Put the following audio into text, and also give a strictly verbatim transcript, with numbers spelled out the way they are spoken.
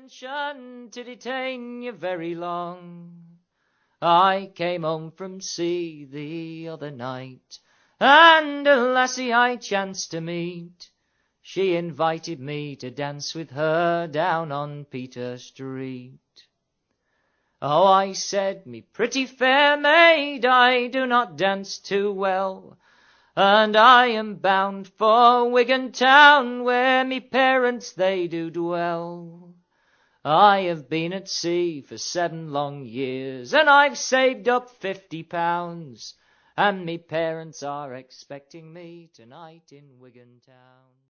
mention to detain you very long. I came home from sea the other night, and a lassie I chanced to meet. She invited me to dance with her down on Peter Street. Oh, I said, me pretty fair maid, I do not dance too well, and I am bound for Wigan town, where me parents they do dwell. I have been at sea for seven long years, and I've saved up fifty pounds, and me parents are expecting me tonight in Wigan town.